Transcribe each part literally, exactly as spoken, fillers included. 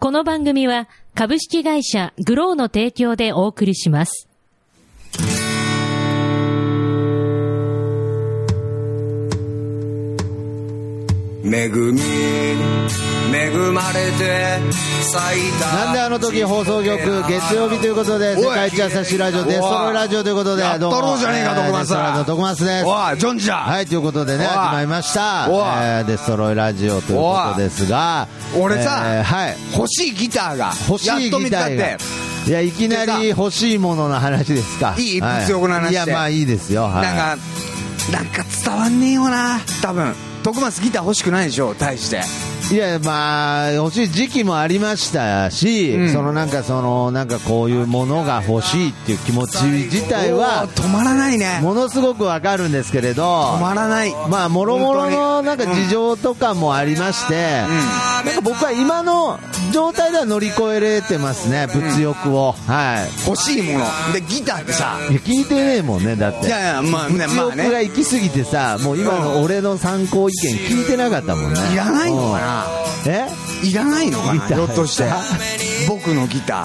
この番組は株式会社グローの提供でお送りします。 恵み恵まれて咲いた。 なんであの時放送局月曜日ということで、世界一優しいラジオデストロイラジオということで、 やったろうじゃねえか、徳松さん。 徳松です。 おいジョンジだ。 はい、ということでね、始まりました、えー、デストロイラジオということですが、 俺さ、 えーはい、 欲しいギターが欲しいギターが、いや、いきなり欲しいものの話ですか。 いい物欲の話で、 いや、まあいいですよ、はい、 なんかなんか伝わんねえよな、多分徳松ギター欲しくないでしょ、大して。 いや、まあ欲しい時期もありましたし、うん、そのなんかそのなんかこういうものが欲しいっていう気持ち自体は止まらないね。 ものすごくわかるんですけれど、 止まらない。 まあもろもろのなんか事情とかもありまして、うん、なんか僕は今の状態では乗り越えれてますね、物欲を、うん、はい。 欲しいものでギターってさ、 いや聞いてねえもんね、だって。 いやいや、まあね、 物欲が行き過ぎてさ、もう今の俺の参考意見聞いてなかったもんね。 いらないのかな。 えいらないのかな、ひょっとして僕のギター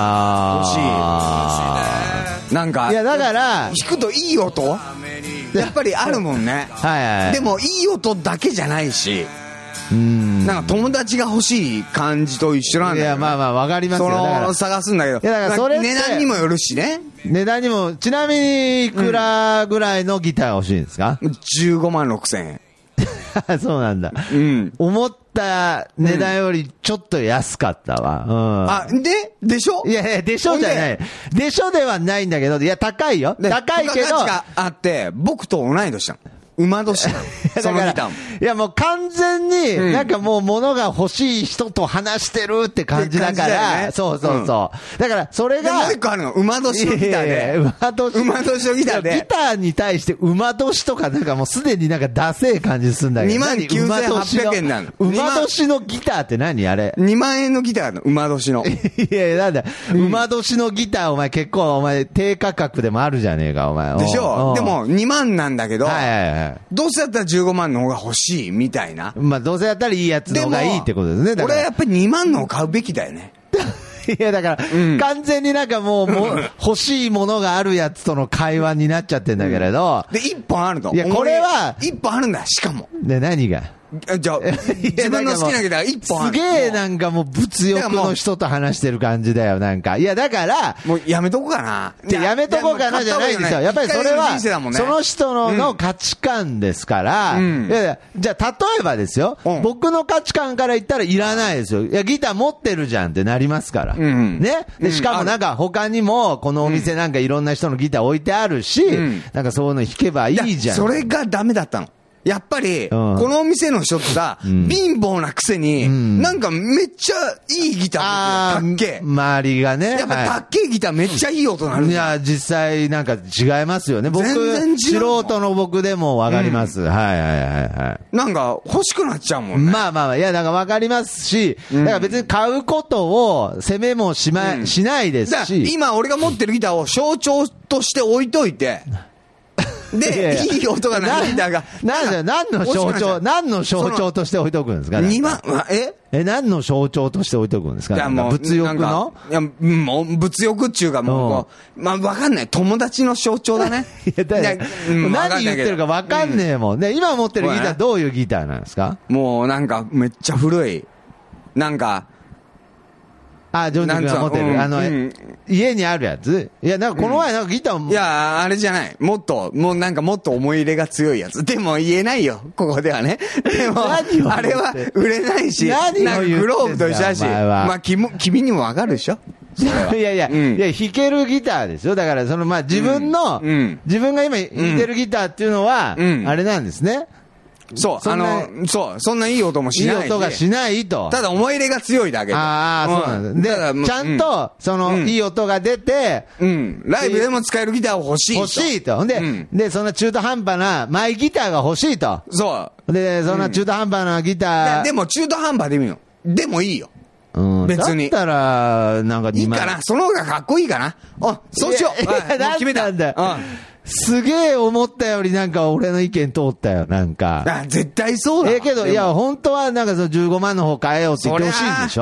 あ欲しい。なんか、 いやだから弾くといい音やっぱりあるもんね。 はいはいはい。 でもいい音だけじゃないし、 うーん、 なんか友達が欲しい感じと一緒なんだよ、ね。 いや、まあまあわかりますよ。 その探すんだけど、 いやだからそれって値段にもよるしね。 値段にも。ちなみにいくらぐらいのギターが欲しいんですか？ じゅうごまんろくせんえん。 そうなんだ、 うん、 思った値段よりちょっと安かったわ、うん、 あ、ででしょ。 いやいや、でしょじゃない、でしょではないんだけど、いや高いよ、高いけど価値があって、僕と同い年だもん、馬年なのそのギターも。 いやもう完全に、うん、なんかもう物が欲しい人と話してるって感じだから、ね、そうそうそう、うん、だからそれがもう一個あるの、馬年のギターで、いやいや馬年、馬年のギターで、 ギターに対して馬年とかなんかもうすでになんかダセえ感じするんだけど、 にまんきゅうせんはっぴゃくえんなの。 馬年のギターって何あれ？ にまんえんのギターの馬年の。 いやいや、なんだ、うん、馬年のギターお前結構お前低価格でもあるじゃねえかお前。 でしょ。でもにまんなんだけど、 はいはいはい、 どうせだったらじゅうごまんの方が欲しいみたいな。 まあどうせやったらいいやつの方がいいってことですね。だから俺はやっぱりにまんのを買うべきだよね。 いやだから、うん、完全になんかもう、もう欲しいものがあるやつとの会話になっちゃってんだけれど、 うん、でいっぽんあるの。 いやこれはいっぽんあるんだ。しかもで何がじゃあ自分の好きなギター一本ある。 すげえなんかもう物欲の人と話してる感じだよなんか。いやだからもうやめとこうかな。 やめとこうかなじゃないんですよ。やっぱりそれはその人のの価値観ですから。いやいやじゃあ例えばですよ、僕の価値観から言ったらいらないですよ。いやギター持ってるじゃんってなりますからね。でしかもなんか他にもこのお店なんかいろんな人のギター置いてあるし、なんかそういうの弾けばいいじゃん。 それがダメだったの。やっぱり、うん、このお店の人ってさ、うん、貧乏なくせに、うん、なんかめっちゃいいギター持ってる。たっけ。 周りがね。 やっぱたっけギターめっちゃいい音なる。 いや、実際なんか違いますよね。僕、全然素人の僕でもわかります、うん。はいはいはいはい。 なんか欲しくなっちゃうもんね。 まあまあ、いや、なんかわかりますし、うん、だから別に買うことを責めもしま、うん、しないですし。 今俺が持ってるギターを象徴として置いといて、で、いい音がないギターが。 なんだ、何の象徴、何の象徴として置いとくんですかね。 にまん、ええ、何の象徴として置いとくんですかね。いや、もう、物欲のいや、もう、物欲っていうかもう、まあ、わかんない。友達の象徴だね。 いや、だから何言ってるかわかんねえもん。ね、今持ってるギターどういうギターなんですか？ もう、なんか、めっちゃ古い。なんか、 あ、ジョンジ君が持ってる、うん、あの、うん、家にあるやつ。いや、なんかこの前なんかギターも、 うん、いや、あれじゃない。もっと、もうなんかもっと思い入れが強いやつ。でも言えないよ、ここではね。でも、あれは売れないし、なんかグローブと一緒だし、まあ、君、君にもわかるでしょ。 いやいや、うん、いや、弾けるギターですよ。だから、その、まあ、自分の、うん、自分が今弾いてるギターっていうのは、うん、あれなんですね。 そう、あの、そう、そんないい音もしないし。 いい音がしないと。 ただ思い入れが強いだけで。 ああ、そうなんです。で、ちゃんと、その、いい音が出て、 うん。ライブでも使えるギターを欲しいと。 欲しいと。ほんで、で、そんな中途半端なマイギターが欲しいと。 そう。 で、そんな中途半端なギター。でも中途半端でもいいよ。でもいいよ。 うん、別に。だったら、なんかにまん。 いいかな。その方がかっこいいかな。あ、そうしよう。 いや、なん決めたんだよ。すげえ思ったよりなんか俺の意見通ったよ、なんか。 あ、絶対そうだ。 ええけど、いや、本当はなんかそのじゅうごまんの方変えようって言ってほしいんでしょ？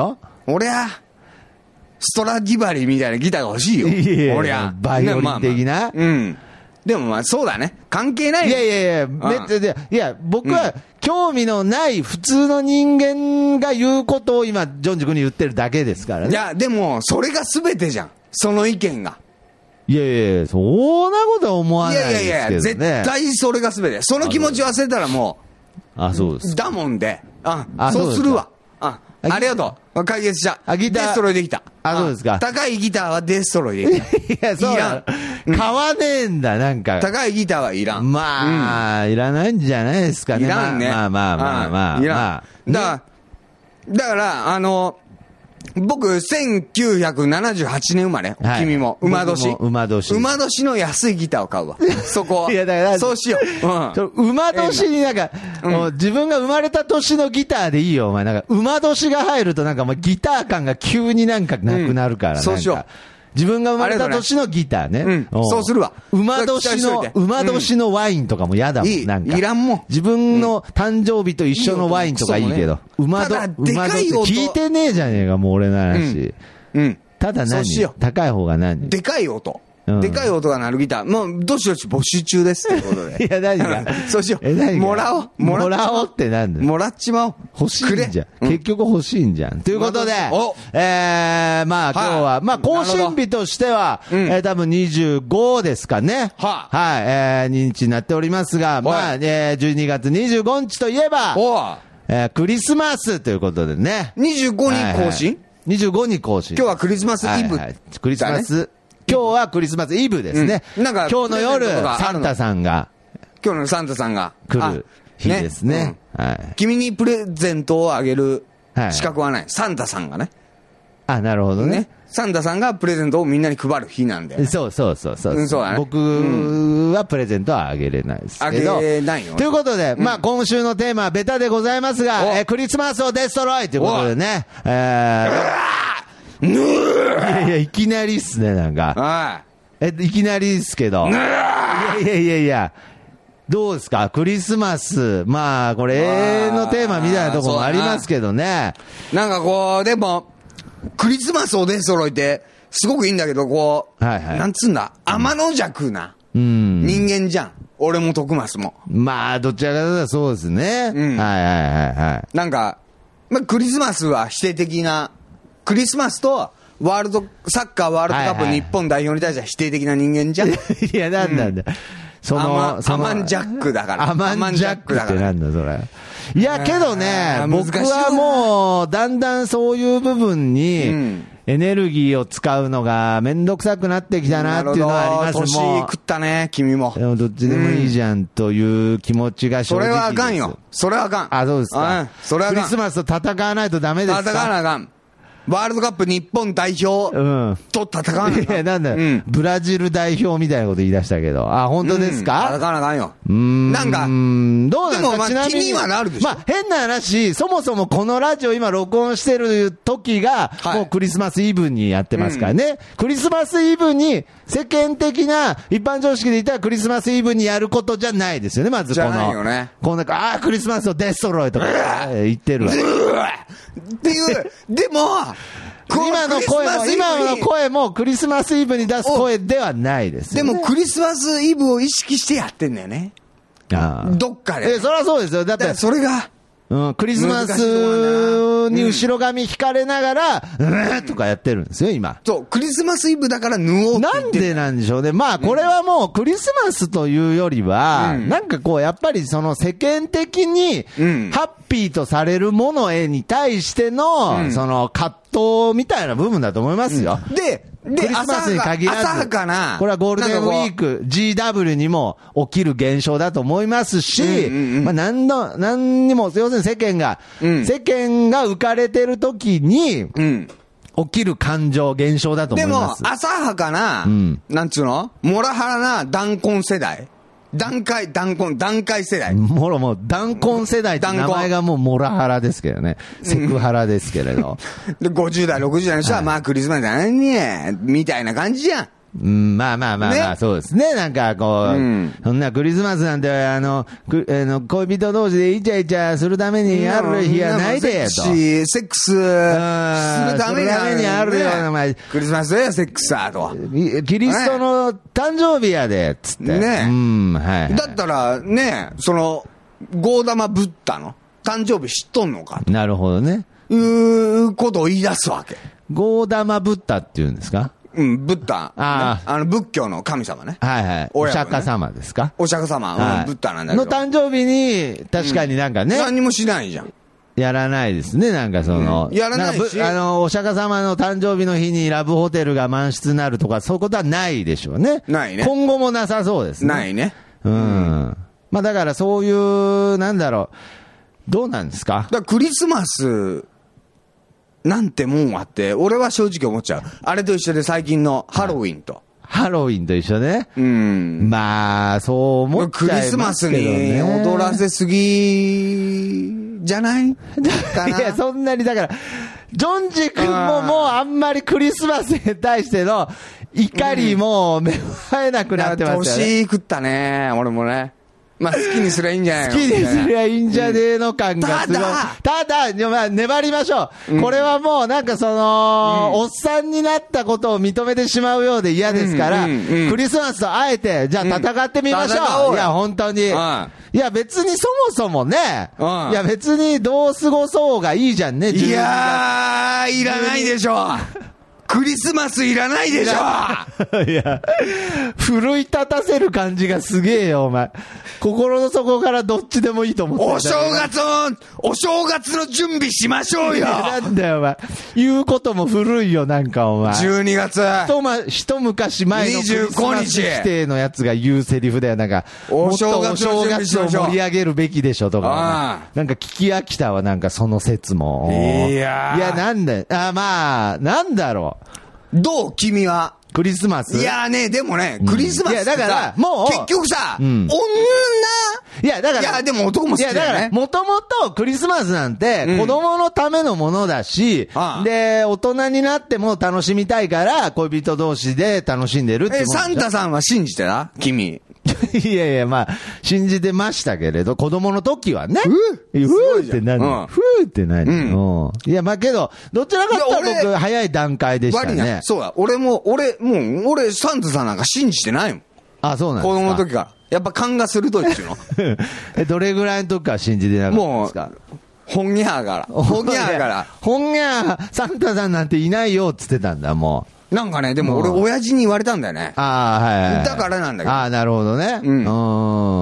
俺は、ストラディバリーみたいなギターが欲しいよ。 いやいや俺は。 バイオリン的な、 まあまあ、うん。でもまあそうだね。関係ない。 いやいやいや、めっちゃ、いや、僕は興味のない普通の人間が言うことを今、ジョンジ君に言ってるだけですからね。 いや、でも、それが全てじゃん。その意見が。 いやいや、そんなことは思わないですけどね。いやいやいや、 絶対それが全て。その気持ち忘れたらもう。あ、そうです。 だもんで。あ、あそうするわ。あ、ありがとう。解決した。 あ、ギター。 デストロイできた。 あ、そうですか。 高いギターはデストロイできた。いや、そうだ。買わねえんだ、なんか。 高いギターはいらん。 まあ、いらないんじゃないですかね。 いらんね。 まあまあまあまあ。 いらん。だから、だから、あの、僕、せんきゅうひゃくななじゅうはちねん生まれ。君も。馬年。 馬年。 馬年の安いギターを買うわ。そこは。 いや、だから、 そうしよう。馬年になんか、自分が生まれた年のギターでいいよ、お前。なんか、馬年が入るとなんかもうギター感が急になんかなくなるから。 そうしよう。 自分が生まれた年のギターね。 うん。そうするわ。 馬年の、馬年のワインとかも嫌だもん。なんか。 いらんもん。 自分の誕生日と一緒のワインとかいいけど。馬年、馬年聞いてねえじゃねえか、もう俺の話。うん。ただ何高い方が何でかい音。でかい音が鳴るギター。もう、どしどし募集中ですってことで。 いや、何がそうしよう。え、何もらおう。 もらおうってなんだよ。 もらっちまおう。 欲しいんじゃん。結局欲しいんじゃん。ということで、えー、まあ今日は、まあ更新日としては、え多分にじゅうごですかね。はい。えー、日になっておりますが、まあ、えー、じゅうにがつにじゅうごにちといえば、えー、クリスマスということでね。 にじゅうごに更新 ? にじゅうごに更新。 今日はクリスマスイブ。 クリスマス。今日はクリスマスイブですね。うん、なんか今日の夜、サンタさんが。 今日のサンタさんが。 来る日ですね。ねうんはい、君にプレゼントをあげる資格はない。はい、サンタさんがね。 あ、なるほどね。ねサンタさんがプレゼントをみんなに配る日なんで。 そうそうそうそう。 うん、そうだね。 僕はプレゼントはあげれないですけど。 あげないよ。 ということで、うん、まあ今週のテーマはベタでございますが、えー、クリスマスをデストロイということでね。えー、いやいや、いきなりっすね、なんか。 はい。 え、いきなりですけど。いやいやいやいや。どうですかクリスマス。まあ、これ永遠のテーマみたいなところもありますけどね。 なんかこう、でも、クリスマスを出揃えて、すごくいいんだけど、こう、はいはい、なんつうんだ、天の弱な、うん、人間じゃん。俺も徳松も。 まあ、どちらかというとそうですね。うん、はいはいはいはい。 なんか、まあ、クリスマスは否定的な、クリスマスと、ワールド、サッカーワールドカップ日本代表に対しては否定的な人間じゃん。いや、なんなんだ。うん、その、 アマンジャックだから。 アマンジャックってなんだ、それ。いや、けどね、僕はもう、だんだんそういう部分に、エネルギーを使うのがめんどくさくなってきたなっていうのはあります。 年食ったね、君も。 でもどっちでもいいじゃんという気持ちが正直です。 それはあかんよ。それはあかん。 あ、そうですか。 うん、それはあかん。 クリスマスと戦わないとダメですか。 戦わなあかん。ワールドカップ日本代表と戦わない。 いや、なんだ、うん、ブラジル代表みたいなこと言い出したけど。あ、本当ですか、 うん、戦わなあかんよ。 うん。 なんか、 どうなんですか。 でもまあ、 ちなみに気にはなるでしょ。 まあ、変な話、そもそもこのラジオ今録音してる時が、はい、もうクリスマスイブにやってますからね。うん、クリスマスイブに、世間的な一般常識で言ったらクリスマスイブにやることじゃないですよね、まずこの。 じゃないよね。 このなんか、ああ、クリスマスをデストロイとか言ってるわ。 っていう、でも、 今の声も、今の声もクリスマスイブに出す声ではないですよね。 でもクリスマスイブを意識してやってんだよね。ああ。どっかで。 え、そりゃそうですよ。だって。 それが。 うん、クリスマスに後ろ髪引かれながら、うん、うん、とかやってるんですよ、今。 そう、クリスマスイブだから縫おうって言って。 なんでなんでしょうね。まあ、これはもうクリスマスというよりは、うん、なんかこう、やっぱりその世間的に、ハッピーとされるものへに対しての、うん、その葛藤みたいな部分だと思いますよ。 うん、で、で、 クリスマスに限らず、 浅はかな、 これはゴールデンウィーク、ジーダブリュー にも起きる現象だと思いますし、うんうんうん、まあ何の、何にも、要するに世間が、うん、世間が浮かれてる時に、うん、起きる感情、現象だと思います。 でも、浅はかな、うん、なんつうのモラハラな弾痕世代。段階、弾痕、段階世代。 もろもう、弾痕世代って名前がもうモラハラですけどね。セクハラですけれど。 で、ごじゅう代、ろくじゅう代の人は、はい、まあクリスマスだね、みたいな感じじゃん。 うん、まあまあまあまあ、ね、そうですね。なんかこう、うん、そんなクリスマスなんて、あの、くあの恋人同士でイチャイチャするためにある日はないで、と。 セックス、するるためにあるよ、お前。 クリスマスやセックスだと。 キリストの誕生日やで、つって。 ね。 うん、はい。 だったら、ね、その、ゴーダマブッダの誕生日知っとんのかと。 なるほどね。 いうことを言い出すわけ。 ゴーダマブッダって言うんですか？ うん、ブッダ。 ああの、仏教の神様ね。 はいはい。お釈迦様ですか？ お釈迦様。うん、ブッダなんだけど。 の誕生日に、確かになんかね。 何もしないじゃん。 やらないですね、なんかその。 うん、やらないし。 あの、お釈迦様の誕生日の日にラブホテルが満室になるとか、そういうことはないでしょうね。 ないね。 今後もなさそうですね。 ないね。 うん。うん、まあだからそういう、なんだろう。どうなんですか？ だからクリスマス、なんてもんあって、俺は正直思っちゃう。あれと一緒で最近のハロウィンと。はい、 ハロウィンと一緒ね。 うん。 まあ、そう思っちゃいますけどね。クリスマスに踊らせすぎじゃないかな。 いや、そんなに、だから、ジョンジ君ももうあんまりクリスマスに対しての怒りも芽生えなくなってますよね。 年食ったね、俺もね。まあ好きにすりゃいいんじゃないの？ 好きにすりゃいいんじゃねえの感がすごい。ただ、ただ、粘りましょう。うん、これはもうなんかその、うん、おっさんになったことを認めてしまうようで嫌ですから、うんうんうん、クリスマスとあえて、じゃあ戦ってみましょう。うん、いや、本当に。うん、いや、別にそもそもね、うん、いや、別にどう過ごそうがいいじゃんね。 いやー、いらないでしょ。クリスマスいらないでしょ。 いや、奮い立たせる感じがすげえよ、お前。心の底からどっちでもいいと思ってお正月の、お正月の準備しましょうよ。 なんだよ、お前。言うことも古いよ、なんか、お前。 じゅうにがつ。 一ま、一昔前のクリスマス規定のやつが言うセリフだよ、なんか。 お正月の準備しましょう。 お正月を盛り上げるべきでしょ、とか。なんか聞き飽きたわ、なんかその説も。 いやー。 いや、なんだよ。あ、まあ、なんだろう。 どう君は。 クリスマスいやーね、でもね、クリスマスってさ、 うん、いや、だから、もう、 結局さ、うん、女いや、だから、 いや、でも男も好きだよね。いや、だから、 もともとクリスマスなんて、子供のためのものだし、うん、で、大人になっても楽しみたいから、恋人同士で楽しんでるって。 え、サンタさんは信じてた？君。 いやいや、まあ、信じてましたけれど、子供の時はね。 ふぅふぅって何、うん、ふぅって何、うんうん、いや、まあけど、どちらかというと僕、早い段階でしたね。 そうだ、俺も、俺、もう、俺、サンタさんなんか信じてないもん。 あ、そうなんですか。 子供の時から。やっぱ勘が鋭いっていうの。 え、どれぐらいの時から信じてなかったんですか？もう、 ほんぎゃーから。ほんぎゃーから。 ほんぎゃー、サンタさんなんていないよって言ってたんだ、もう。 なんかね、でも俺、親父に言われたんだよね。 ああ、はい、はい。 だからなんだけど。 ああ、なるほどね。 うん。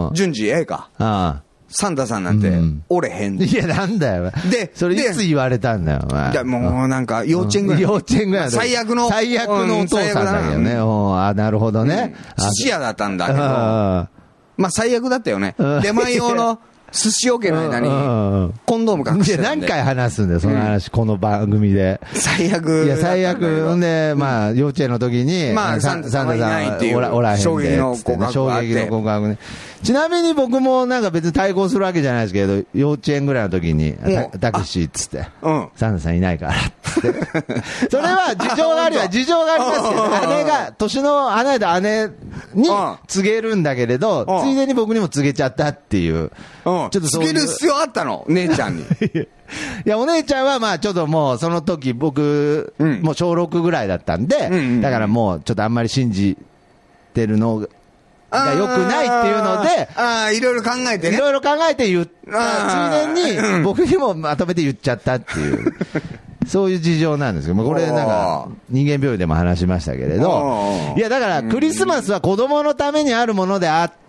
順次、ええか。 ああ。 サンタさんなんて、折れへん。 いや、なんだよ。で、それいつ言われたんだよ、お前。 いや、もうなんか、幼稚園ぐらい。 幼稚園ぐらい。 最悪の。 最悪のお父さんだけどね。ああ、なるほどね。 寿司屋だったんだけど。まあ、最悪だったよね。出前用の、寿司桶の間に、コンドーム隠してたんで。 何回話すんだよ、その話、この番組で。 最悪。 いや、最悪。んで、まあ、幼稚園の時に、 まあ、サンタさんはいないっていう、衝撃の告白衝撃の告白ね。ちなみに僕もなんか別に対抗するわけじゃないですけど、幼稚園ぐらいの時に、タクシーっつって、サンタさんいないからっつって。それは事情がありは、事情がありますけど、姉が、年の離れた姉に告げるんだけれど、ついでに僕にも告げちゃったっていう。 ちょっと告げる必要あったの姉ちゃんに。 いや、お姉ちゃんはまあちょっともうその時僕、もう小ろくぐらいだったんで、だからもうちょっとあんまり信じてるのが、が良くないっていうので、 ああ、いろいろ考えてね。 いろいろ考えて言った、ついでに僕にもまとめて言っちゃったっていう、そういう事情なんですけど、これなんか人間病院でも話しましたけれど、いやだからクリスマスは子供のためにあるものであって、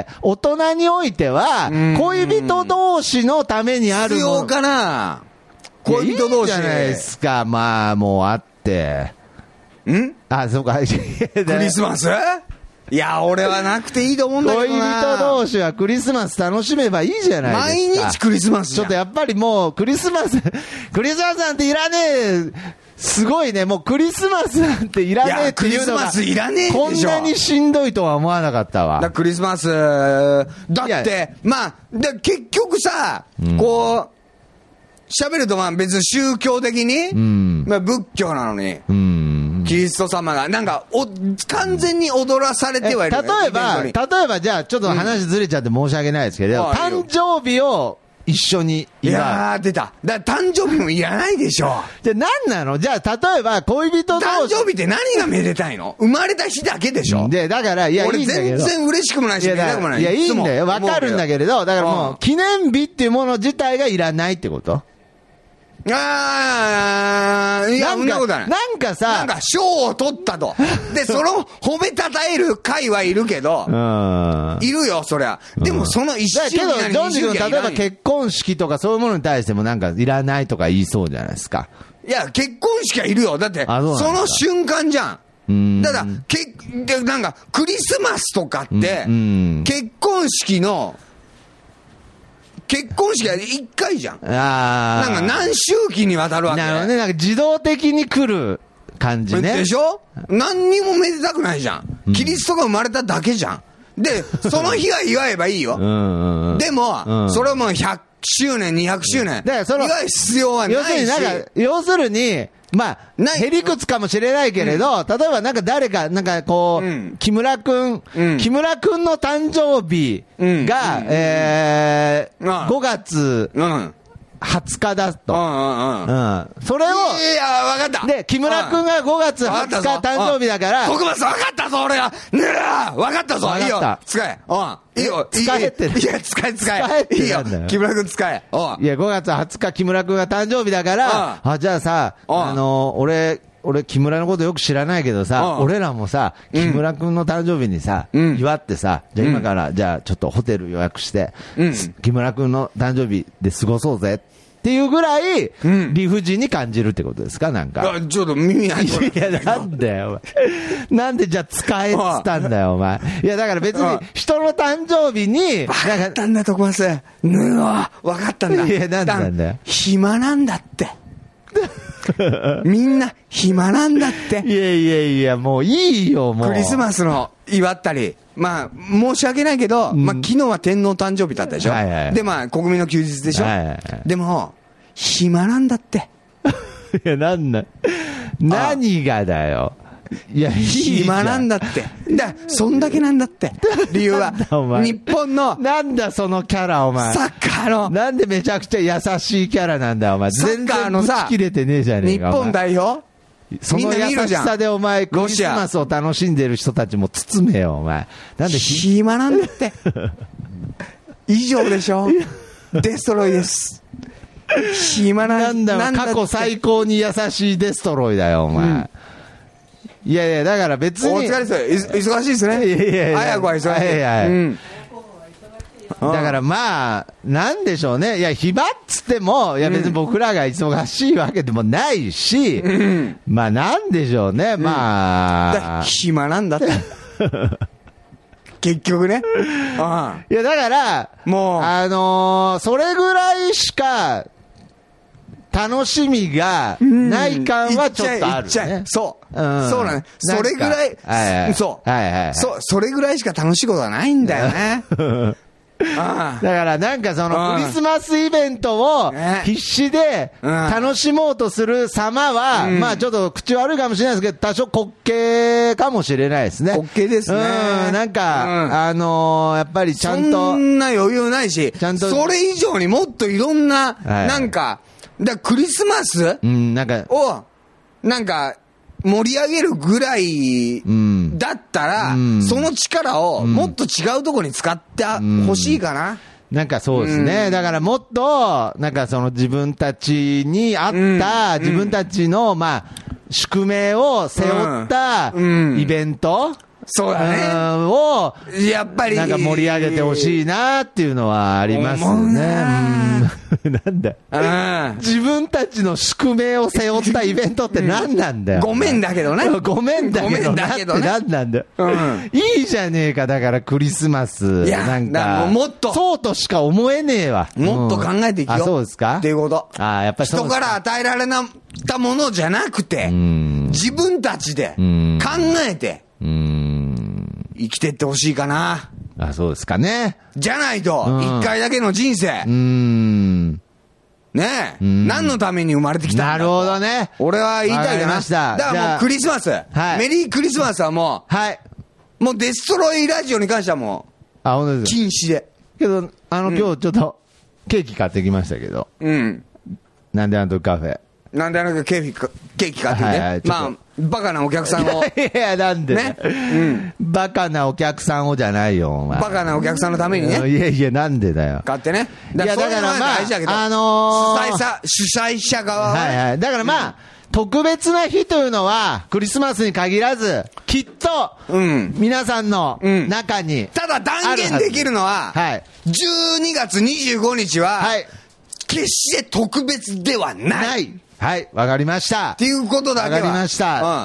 大人においては恋人同士のためにあるもの。 必要かな？恋人同士。 いいじゃないですか、まあもうあって。 ん？ あ、そうか。クリスマス？いや、俺はなくていいと思うんだけどな。 恋人同士はクリスマス楽しめばいいじゃないですか。 毎日クリスマスじゃん。ちょっとやっぱりもうクリスマス、クリスマスなんていらねえ。すごいね、もうクリスマスなんていらねえっていうのが。 クリスマスいらねえでしょ。 こんなにしんどいとは思わなかったわ。 だクリスマス、だって、まあ、で結局さ、うん、こう、喋るとまあ別に宗教的に、うん、まあ仏教なのに、うん、キリスト様が、なんかお、完全に踊らされてはいる、ね。 例えば、例えばじゃあちょっと話ずれちゃって申し訳ないですけど、うん、誕生日を一緒に祝う。 いやー、出た。だから誕生日もいらないでしょ。 じゃあ何なの？じゃあ例えば恋人同士。 誕生日って何がめでたいの？生まれた日だけでしょ。 で、だから、いや、 俺いいんだけど。 全然嬉しくもないし、めでたくもない。 いや、いいんだよ。わかるんだけれど、だからもう、記念日っていうもの自体がいらないってこと？ あー、いや、そんなことない。 なんかさ、 なんか賞を取ったと。で、その褒めたたえる会はいるけど、いるよ、そりゃ。でもその一周期なり二周期は例えば結婚式とかそういうものに対してもなんかいらないとか言いそうじゃないですか。 いや、結婚式はいるよ。だって、その瞬間じゃん。ただ、け、で、なんか、クリスマスとかって、結婚式の、結婚式は一回じゃん。ああ。なんか何周期にわたるわけ。 なるほどね。なんか自動的に来る感じね。 でしょ？何にもめでたくないじゃん。うん、キリストが生まれただけじゃん。で、その日は祝えばいいよ。うんうん、でも、うん、それはもうひゃくしゅうねん、にひゃくしゅうねん。だからその祝う必要はないし。 要するになんか、要するに、まあ、へりくつかもしれないけれど、うん、例えばなんか誰か、なんかこう、うん、木村くん、うん、木村くんの誕生日が、うん、えー、うん、ごがつはつかだと。うんうんうんうん、それを、 いや、わかった。 で、木村くんがごがつはつか誕生日だから、 特別わかったぞ、俺が。ねえ、わかったぞ、いいよ。使え。うん。いいよ、 使えって。 いや、使え、使え。使えっていいよ。木村くん使え。 いや、ごがつはつか木村くんが誕生日だから、あ、じゃあさ、あの、俺、俺、木村のことよく知らないけどさ、俺らもさ、木村くんの誕生日にさ、祝ってさ、じゃあ今から、じゃあちょっとホテル予約して、木村くんの誕生日で過ごそうぜ。っていうぐらい、理不尽に感じるってことですか、なんか。 ちょっと耳入っていや、なんだよ、お前。なんでじゃあ使えっつったんだよ、お前。いや、だから別に、人の誕生日に、 わかったんだ、徳松。うわ、わかったんだ。 いや、なんなんだよ。 暇なんだって。みんな、暇なんだって。 いやいやいや、もういいよ、もう。 クリスマスの祝ったり。まあ、申し訳ないけど、うん、まあ、昨日は天皇誕生日だったでしょ、はいはいはい、で、まあ、国民の休日でしょ、はいはいはい、でも、暇なんだって。 いや、なんだ、何がだよ。いや、 暇なんだって。だ、そんだけなんだって。理由は、日本の、 なんだそのキャラ、お前。 サッカーの、 なんでめちゃくちゃ優しいキャラなんだ、お前。 サッカーのさ、 全然ぶち切れてねえじゃねえか。 日本代表その優しさでお前、クリスマスを楽しんでる人たちも包めよ、お前。なんで暇なんだって。以上でしょ。デストロイです。暇なんだよ、過去最高に優しいデストロイだよ、お前。うん、いやいや、だから別に。 お疲れですよ。忙しいですね。いやいやいや。早くは忙しい。はいはい。うんだからまあ、なんでしょうね。いや、暇っつっても、いや別に僕らが忙しいわけでもないし、うん、まあなんでしょうね。うん、まあ。暇なんだって。結局ね。 ああいやだから、もう、あのー、それぐらいしか、楽しみがない感はちょっとある、ね。 そう。うん、そうなの。それぐらい、はいはい、そう、はいはいはい。そう、それぐらいしか楽しいことはないんだよね。 ああだからなんかそのクリスマスイベントを必死で楽しもうとする様は、まあちょっと口悪いかもしれないですけど、多少滑稽かもしれないですね。 滑稽ですね。 うん、なんか、あのやっぱりちゃんと。 そんな余裕ないし、ちゃんと。それ以上にもっといろんな、なんか、だクリスマスを、なんか、盛り上げるぐらいだったら、うん、その力をもっと違うところに使ってほしいかな、うん。 なんかそうですね。うん、だからもっと、なんかその自分たちに合った、自分たちの、まあ、宿命を背負ったイベント、 そうだね。 を、 やっぱり。 なんか盛り上げてほしいなっていうのはありますよね。なんだ。自分たちの宿命を背負ったイベントって何なんだよ。 ごめんだけどね。 ごめんだけど。ごめんだけどね。何なんだよ。いいじゃねえか、だからクリスマス。いや、なんか。 もっと。 そうとしか思えねえわ。 もっと考えていくよ。 あ、そうですかっていうこと。 ああ、やっぱり人から与えられたものじゃなくて、自分たちで考えて、生きてってほしいかな。 あ、そうですかね。 じゃないと、一回だけの人生。うーん。ねえ。何のために生まれてきたんだ。 なるほどね。 俺は言いたいかな。だからもうクリスマス。はい。メリークリスマスはもう。はい。もうデストロイラジオに関してはもう。 あ、本当です。 禁止で。 けど、あの、今日ちょっと、 ケーキ買ってきましたけど。 うん。 なんであの時カフェ。 なんであの時ケーキか、ケーキ買ってね。はいはい、まあ、バカなお客さんを。 いや、なんでね。うん。バカなお客さんをじゃないよ、お前。 バカなお客さんのためにね。 いやいや、なんでだよ。 買ってね。 だから、いや、だからまあ、あのー、主催者、主催者側は。 はいはい。だからまあ、うん、特別な日というのは、クリスマスに限らず、きっと、うん、皆さんの中に、うん。 ただ断言できるのは、はい。じゅうにがつにじゅうごにちは、はい。決して特別ではない。ない。 はい、わかりました。 っていうことだけは。 わかりました。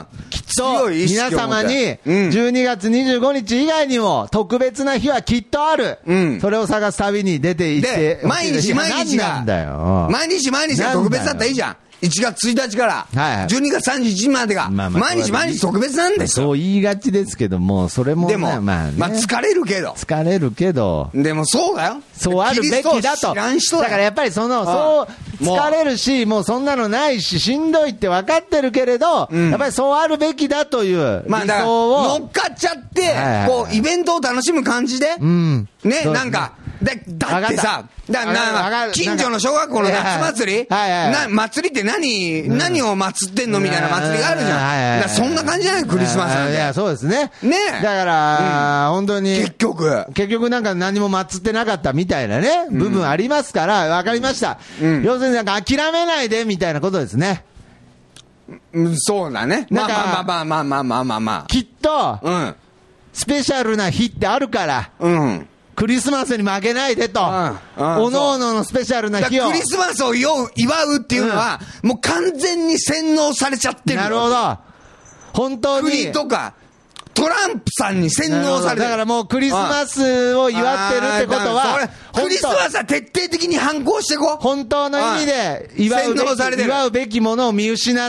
うん。きっと、皆様に、じゅうにがつにじゅうごにち以外にも、特別な日はきっとある。うん。それを探す旅に出ていって。 毎日毎日が、 なんだよ。 毎日毎日が特別だったらいいじゃん。いちがつついたちからじゅうにがつさんじゅういちにちまでが毎日毎日特別なんですよ。 そう言いがちですけども、それもでもまあ疲れるけど疲れるけどでもそうだよ。 そうあるべきだと。だからやっぱりそのそう疲れるし、もうそんなのないししんどいって分かってるけれど、やっぱりそうあるべきだという理想を乗っかっちゃってこうイベントを楽しむ感じでね、なんかでだってさ、だな近所の小学校の夏祭り、な祭りって何、うん、何を祭ってんのみたいな祭りがあるじゃん。だそんな感じじゃないクリスマスなんて。 いやそうですね。 ねだから、うん、本当に結局結局なんか何も祭ってなかったみたいなね、部分ありますからわかりました。うん、要するになんか諦めないでみたいなことですね。 うん、そうだね。まあまあまあまあまあまあまあまあ。 きっと、うん、スペシャルな日ってあるから。うん。クリスマスに負けないでと、おのおののスペシャルな日を。 クリスマスを祝うっていうのは、うん、もう完全に洗脳されちゃってる。 なるほど。本当に。 国とか、トランプさんに洗脳されてる。 だからもうクリスマスを祝ってるってことは、 クリスマスは徹底的に反抗していこう。 本当の意味で祝うべき、祝うべきものを見失った、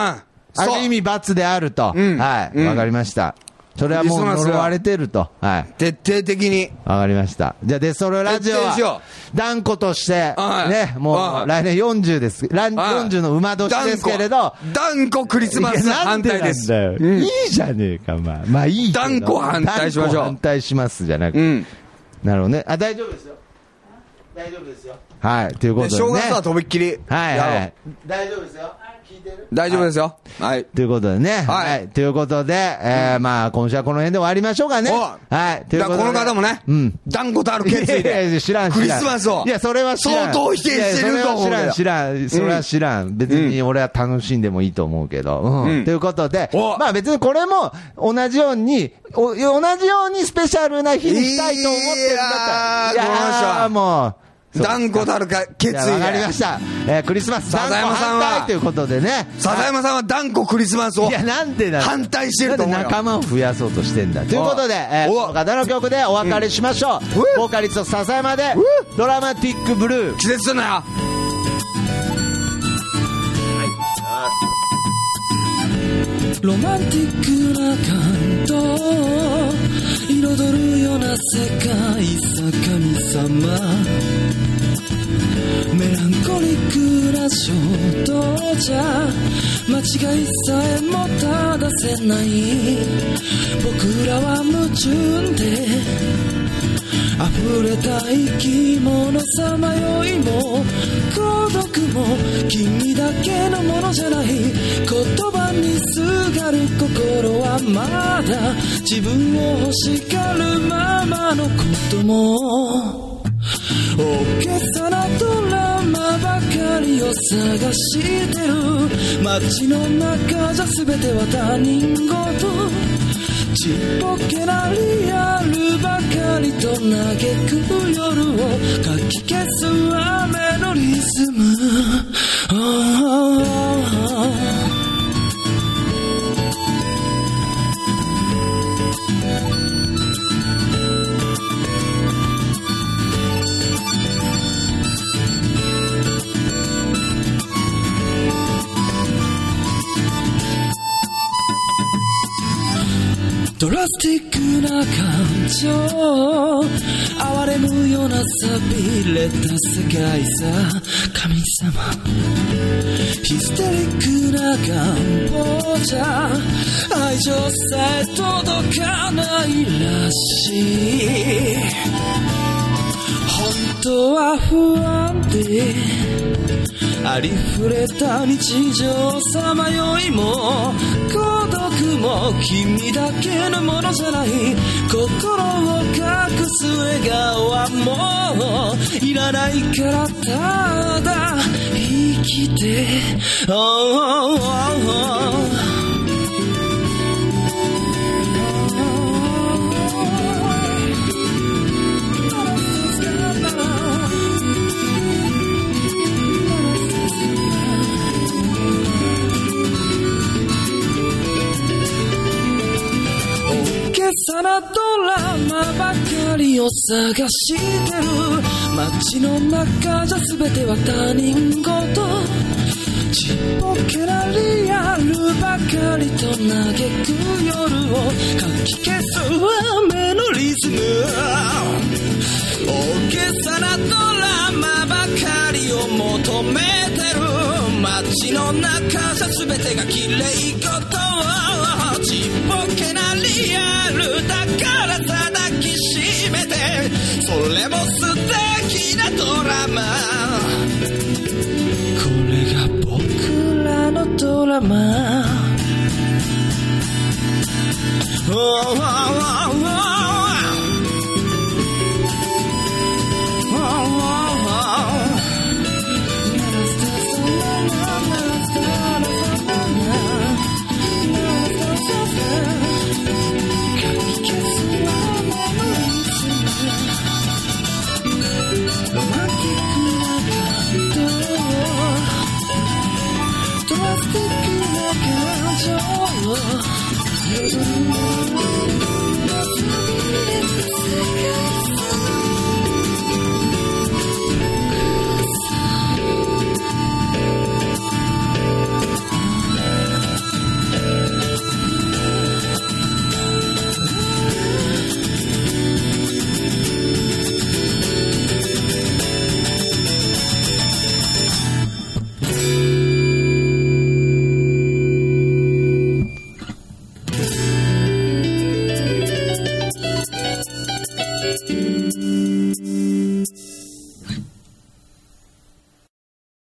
ある意味罰であると。うん、はい。わ、うん、かりました。それはもう呪われてると。はい。 徹底的に。 わかりました。じゃあ、デストロイラジオは、断固として、ね、もう来年よんじゅうです。よんじゅうの馬年ですけれど。 断固クリスマス反対です。 いいじゃねえか、まあ。まあいいけど。 断固反対しましょう。 反対しますじゃなくて。うん。なるほどね。あ、大丈夫ですよ。大丈夫ですよ。はい。ということでね。 正月はとびっきり。 はいはい。大丈夫ですよ。 大丈夫ですよ。はい。 ということでね。はい。ということで、えー、まあ、今週はこの辺で終わりましょうかね。はい。 ということで。この方もね、うん。断固たる決意で。いや、 知らん、 クリスマスを。 いや、それは知らん。 相当否定してると思う。 知らん、知らん。それは知らん。別に俺は楽しんでもいいと思うけど。うん。ということで、まあ別にこれも同じように、同じようにスペシャルな日にしたいと思ってるんだったら。いや、もう。 断固たるか決意で。 わかりました。えー、クリスマス断固反対ということでね。 笹山さんは断固クリスマスを。 いや、なんでだ。 反対してると思うよ。 仲間を増やそうとしてんだ。ということで、えー、この方の曲でお別れしましょう。うん、ボーカリスト笹山で、ドラマティックブルー。 季節すんなよ。 ロマンティックな感動彩るような世界さ神様メランコリックな衝動じゃ間違いさえも正せない僕らは矛盾で溢れた生き物さまよいも孤独も君だけのものじゃない言葉にすがる心はまだ自分を欲しがるままのことも大げさなドラマばかりを探してる街の中じゃ全ては他人事ちっぽけなリアルばかりと嘆く夜をかき消す雨のリズム、ドラスティックな感情哀れむような寂れた世界さ神様ヒステリックな願望じゃ愛情さえ届かないらしい本とは不安でありふれた日常さまよいも孤独も君だけのものじゃない心を隠す笑顔はもういらないからただ生きて、oh, oh, oh, oh.大げさなドラマばかりを探してる街の中じゃ全ては他人事ちっぽけなリアルばかりと嘆く夜をかき消す雨のリズム大げさなドラマばかりを求めてる街の中じゃ全てが綺麗事ちっぽけなリアルだからさ抱きしめてそれも素敵なドラマこれが僕らのドラマ oh, oh, oh, oh.ドラスティックな感情を